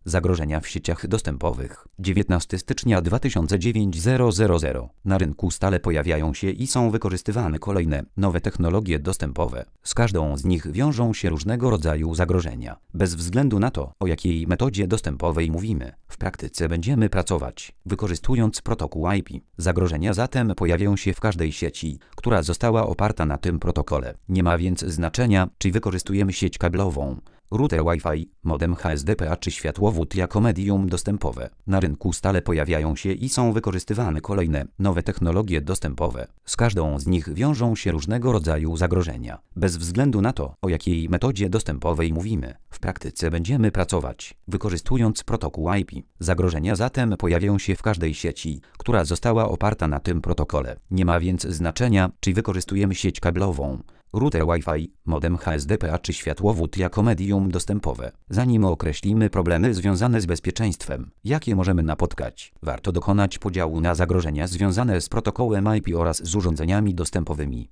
Zagrożenia w sieciach dostępowych. 19 stycznia 2009 Na rynku stale pojawiają się i są wykorzystywane kolejne, nowe technologie dostępowe. Z każdą z nich wiążą się różnego rodzaju zagrożenia. Bez względu na to, o jakiej metodzie dostępowej mówimy, w praktyce będziemy pracować, wykorzystując protokół IP. Zagrożenia zatem pojawiają się w każdej sieci, która została oparta na tym protokole. Nie ma więc znaczenia, czy wykorzystujemy sieć kablową, router Wi-Fi, modem HSDPA czy światłowód jako medium dostępowe. Na rynku stale pojawiają się i są wykorzystywane kolejne, nowe technologie dostępowe. Z każdą z nich wiążą się różnego rodzaju zagrożenia. Bez względu na to, o jakiej metodzie dostępowej mówimy, w praktyce będziemy pracować, wykorzystując protokół IP. Zagrożenia zatem pojawiają się w każdej sieci, która została oparta na tym protokole. Nie ma więc znaczenia, czy wykorzystujemy sieć kablową, router Wi-Fi, modem HSDPA czy światłowód jako medium dostępowe. Zanim określimy problemy związane z bezpieczeństwem, jakie możemy napotkać, warto dokonać podziału na zagrożenia związane z protokołem IP oraz z urządzeniami dostępowymi.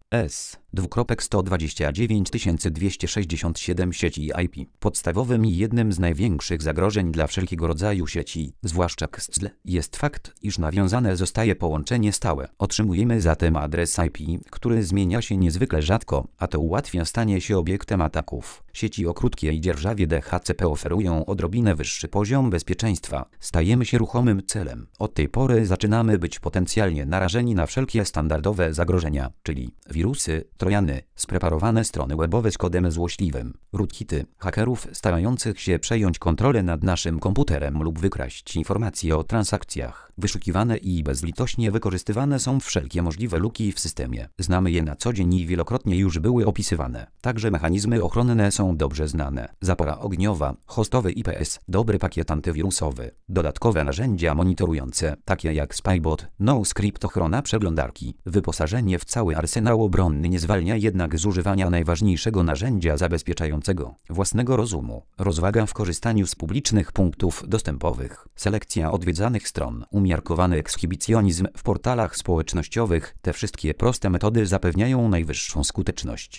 S.129.267 sieci IP. Podstawowym i jednym z największych zagrożeń dla wszelkiego rodzaju sieci, zwłaszcza XSL, jest fakt, iż nawiązane zostaje połączenie stałe. Otrzymujemy zatem adres IP, który zmienia się niezwykle rzadko, a to ułatwia stanie się obiektem ataków. Sieci o krótkiej dzierżawie DHCP oferują odrobinę wyższy poziom bezpieczeństwa. Stajemy się ruchomym celem. Od tej pory zaczynamy być potencjalnie narażeni na wszelkie standardowe zagrożenia, czyli wirusy, trojany, spreparowane strony webowe z kodem złośliwym, rootkity, hakerów starających się przejąć kontrolę nad naszym komputerem lub wykraść informacje o transakcjach. Wyszukiwane i bezlitośnie wykorzystywane są wszelkie możliwe luki w systemie. Znamy je na co dzień i wielokrotnie już były opisywane. Także mechanizmy ochronne są dobrze znane. Zapora ogniowa, hostowy IPS, dobry pakiet antywirusowy, dodatkowe narzędzia monitorujące, takie jak Spybot, NoScript, ochrona przeglądarki. Wyposażenie w cały arsenał obronny nie zwalnia jednak z używania najważniejszego narzędzia zabezpieczającego, własnego rozumu. Rozwaga w korzystaniu z publicznych punktów dostępowych. Selekcja odwiedzanych stron, umiarkowany ekshibicjonizm w portalach społecznościowych. Te wszystkie proste metody zapewniają najwyższą skuteczność.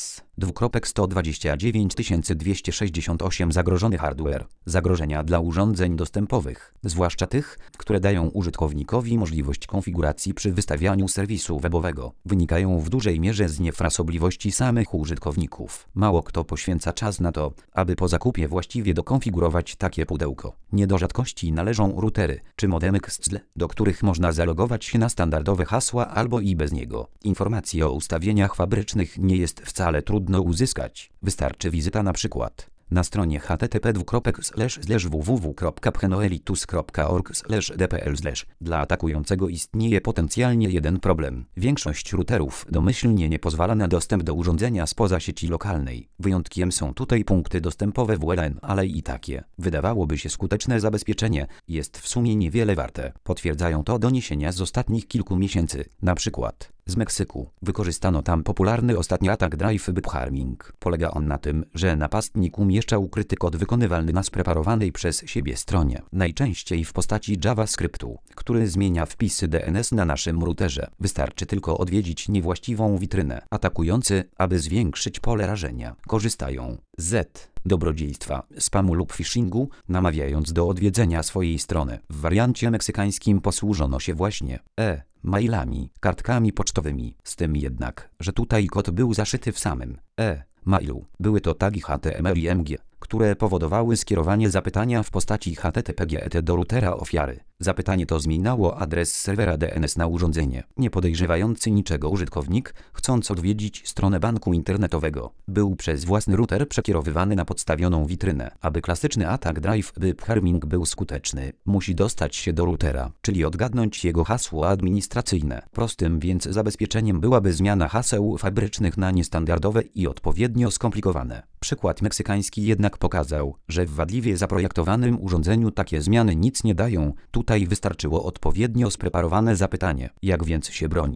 S.129.268 Zagrożony hardware. Zagrożenia dla urządzeń dostępowych, zwłaszcza tych, które dają użytkownikowi możliwość konfiguracji przy wystawianiu serwisu webowego, wynikają w dużej mierze z niefrasobliwości samych użytkowników. Mało kto poświęca czas na to, aby po zakupie właściwie dokonfigurować takie pudełko. Nie do rzadkości należą routery czy modemy XSL, do których można zalogować się na standardowe hasła albo i bez niego. Informacje o ustawieniach fabrycznych nie jest wcale trudno uzyskać. Wystarczy wizyta na przykład na stronie http://www.pchenoelitus.org/dpl/. Dla atakującego istnieje potencjalnie jeden problem. Większość routerów domyślnie nie pozwala na dostęp do urządzenia spoza sieci lokalnej. Wyjątkiem są tutaj punkty dostępowe WLAN, ale i takie, wydawałoby się skuteczne zabezpieczenie, jest w sumie niewiele warte. Potwierdzają to doniesienia z ostatnich kilku miesięcy. Na przykład z Meksyku. Wykorzystano tam popularny ostatnio atak Drive Harming. Polega on na tym, że napastnik umieszcza ukryty kod wykonywalny na spreparowanej przez siebie stronie, najczęściej w postaci JavaScriptu, który zmienia wpisy DNS na naszym routerze. Wystarczy tylko odwiedzić niewłaściwą witrynę. Atakujący, aby zwiększyć pole rażenia, korzystają z dobrodziejstwa, spamu lub phishingu, namawiając do odwiedzenia swojej strony. W wariancie meksykańskim posłużono się właśnie mailami, kartkami pocztowymi. Z tym jednak, że tutaj kod był zaszyty w samym mailu. Były to tagi HTML i MG, które powodowały skierowanie zapytania w postaci HTTP/GET do routera ofiary. Zapytanie to zmieniało adres serwera DNS na urządzenie. Nie podejrzewający niczego użytkownik, chcąc odwiedzić stronę banku internetowego, był przez własny router przekierowywany na podstawioną witrynę. Aby klasyczny atak Drive Harming był skuteczny, musi dostać się do routera, czyli odgadnąć jego hasło administracyjne. Prostym więc zabezpieczeniem byłaby zmiana haseł fabrycznych na niestandardowe i odpowiednio skomplikowane. Przykład meksykański jednak pokazał, że w wadliwie zaprojektowanym urządzeniu takie zmiany nic nie dają. Tutaj wystarczyło odpowiednio spreparowane zapytanie. Jak więc się bronić?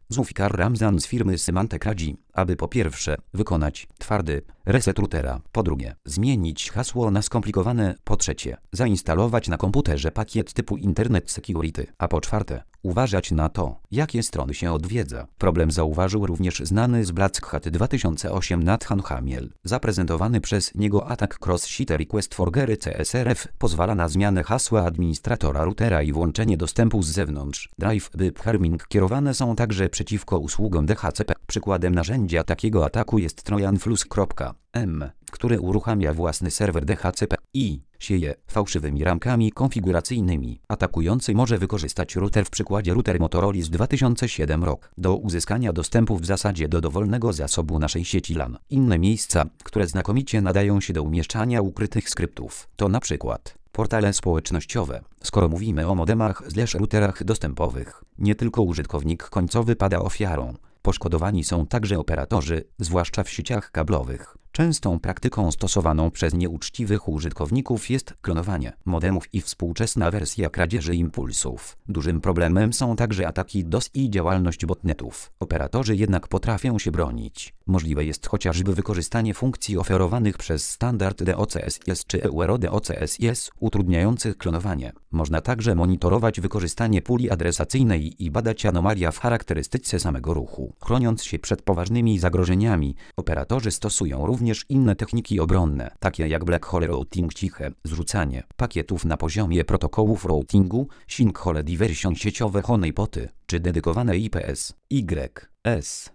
Zulfikar Ramzan z firmy Symantec radzi, aby po pierwsze wykonać twardy reset routera, po drugie zmienić hasło na skomplikowane, po trzecie zainstalować na komputerze pakiet typu Internet Security, a po czwarte uważać na to, jakie strony się odwiedza. Problem zauważył również znany z Black Hat 2008 Nathan Hamiel. Zaprezentowany przez niego atak Cross-Site Request Forgery CSRF pozwala na zmianę hasła administratora routera i włączenie dostępu z zewnątrz. Drive-by harming kierowane są także przeciwko usługom DHCP. Przykładem narzędzia takiego ataku jest TrojanFlux.m, który uruchamia własny serwer DHCP i sieje fałszywymi ramkami konfiguracyjnymi. Atakujący może wykorzystać router w przykładzie router Motorola z 2007 rok do uzyskania dostępu w zasadzie do dowolnego zasobu naszej sieci LAN. Inne miejsca, które znakomicie nadają się do umieszczania ukrytych skryptów, to na przykład portale społecznościowe. Skoro mówimy o modemach/routerach dostępowych, nie tylko użytkownik końcowy pada ofiarą. Poszkodowani są także operatorzy, zwłaszcza w sieciach kablowych. Częstą praktyką stosowaną przez nieuczciwych użytkowników jest klonowanie modemów i współczesna wersja kradzieży impulsów. Dużym problemem są także ataki DOS i działalność botnetów. Operatorzy jednak potrafią się bronić. Możliwe jest chociażby wykorzystanie funkcji oferowanych przez standard DOCSIS czy EuroDOCSIS utrudniających klonowanie. Można także monitorować wykorzystanie puli adresacyjnej i badać anomalia w charakterystyce samego ruchu. Chroniąc się przed poważnymi zagrożeniami, operatorzy stosują również inne techniki obronne, takie jak black hole routing, ciche zrzucanie pakietów na poziomie protokołów routingu, sinkhole diversion sieciowe honeypoty, czy dedykowane IPS, YS,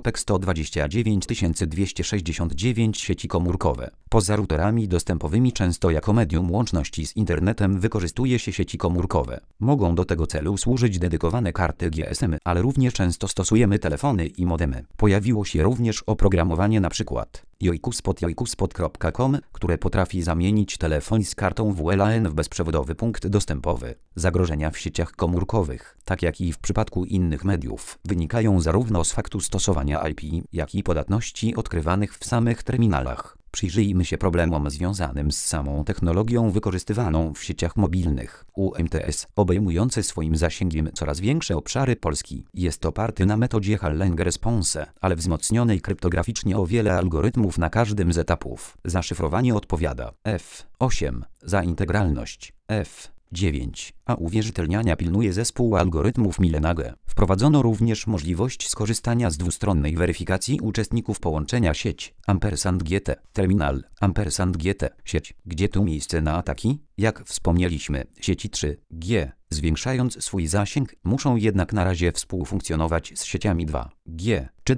129.269 sieci komórkowe. Poza routerami dostępowymi często jako medium łączności z internetem wykorzystuje się sieci komórkowe. Mogą do tego celu służyć dedykowane karty GSM, ale również często stosujemy telefony i modemy. Pojawiło się również oprogramowanie np. joikuspot.com, które potrafi zamienić telefon z kartą WLAN w bezprzewodowy punkt dostępowy. Zagrożenia w sieciach komórkowych, tak jak i w przypadku innych mediów, wynikają zarówno z faktu stosowania IP, jak i podatności odkrywanych w samych terminalach. Przyjrzyjmy się problemom związanym z samą technologią wykorzystywaną w sieciach mobilnych. UMTS, obejmujący swoim zasięgiem coraz większe obszary Polski, jest oparty na metodzie Halling Response, ale wzmocnionej kryptograficznie o wiele algorytmów na każdym z etapów. Za szyfrowanie odpowiada F8, za integralność F9, a uwierzytelniania pilnuje zespół algorytmów Millenage. Wprowadzono również możliwość skorzystania z dwustronnej weryfikacji uczestników połączenia sieć &GT, terminal &GT, sieć. Gdzie tu miejsce na ataki? Jak wspomnieliśmy, sieci 3G, zwiększając swój zasięg, muszą jednak na razie współfunkcjonować z sieciami 2G czy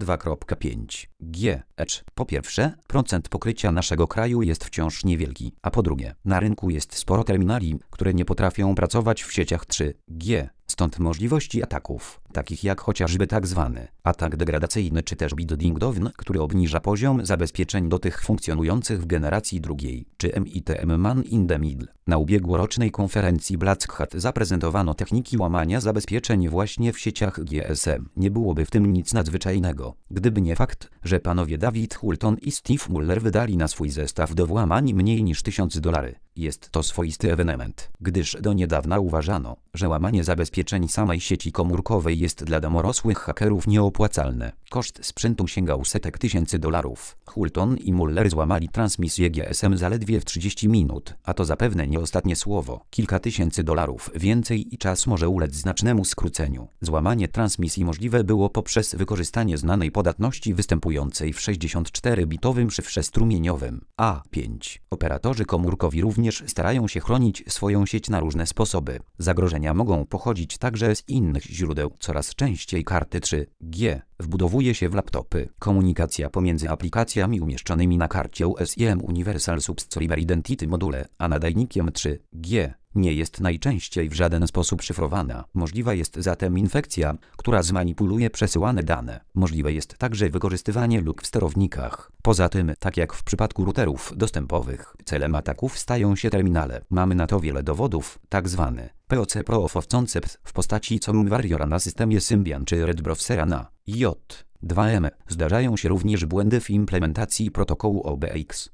2.5G. Po pierwsze, procent pokrycia naszego kraju jest wciąż niewielki, a po drugie, na rynku jest sporo terminali, które nie potrafią pracować w sieciach 3G. Stąd możliwości ataków, takich jak chociażby tzw. atak degradacyjny czy też bit ding dong, który obniża poziom zabezpieczeń do tych funkcjonujących w generacji drugiej, czy MITM Man in the Middle. Na ubiegłorocznej konferencji Black Hat zaprezentowano techniki łamania zabezpieczeń właśnie w sieciach GSM. Nie byłoby w tym nic nadzwyczajnego, gdyby nie fakt, że panowie David Hulton i Steve Muller wydali na swój zestaw do włamań mniej niż $1000. Jest to swoisty ewenement, gdyż do niedawna uważano, że łamanie zabezpieczeń samej sieci komórkowej jest dla domorosłych hakerów nieopłacalne. Koszt sprzętu sięgał setek tysięcy dolarów. Hulton i Muller złamali transmisję GSM zaledwie w 30 minut, a to zapewne nie ostatnie słowo. Kilka tysięcy dolarów więcej i czas może ulec znacznemu skróceniu. Złamanie transmisji możliwe było poprzez wykorzystanie znanej podatności występującej w 64-bitowym szyfrze strumieniowym A5. Operatorzy komórkowi również starają się chronić swoją sieć na różne sposoby. Zagrożenia mogą pochodzić także z innych źródeł. Coraz częściej karty 3G wbudowuje się w laptopy. Komunikacja pomiędzy aplikacjami umieszczonymi na karcie USIM Universal Subscriber Identity module, a nadajnikiem 3G nie jest najczęściej w żaden sposób szyfrowana. Możliwa jest zatem infekcja, która zmanipuluje przesyłane dane. Możliwe jest także wykorzystywanie luk w sterownikach. Poza tym, tak jak w przypadku routerów dostępowych, celem ataków stają się terminale. Mamy na to wiele dowodów, tzw. POC Proof of Concept w postaci COM Warriora na systemie Symbian czy Red Browsera na J2M. Zdarzają się również błędy w implementacji protokołu OBX.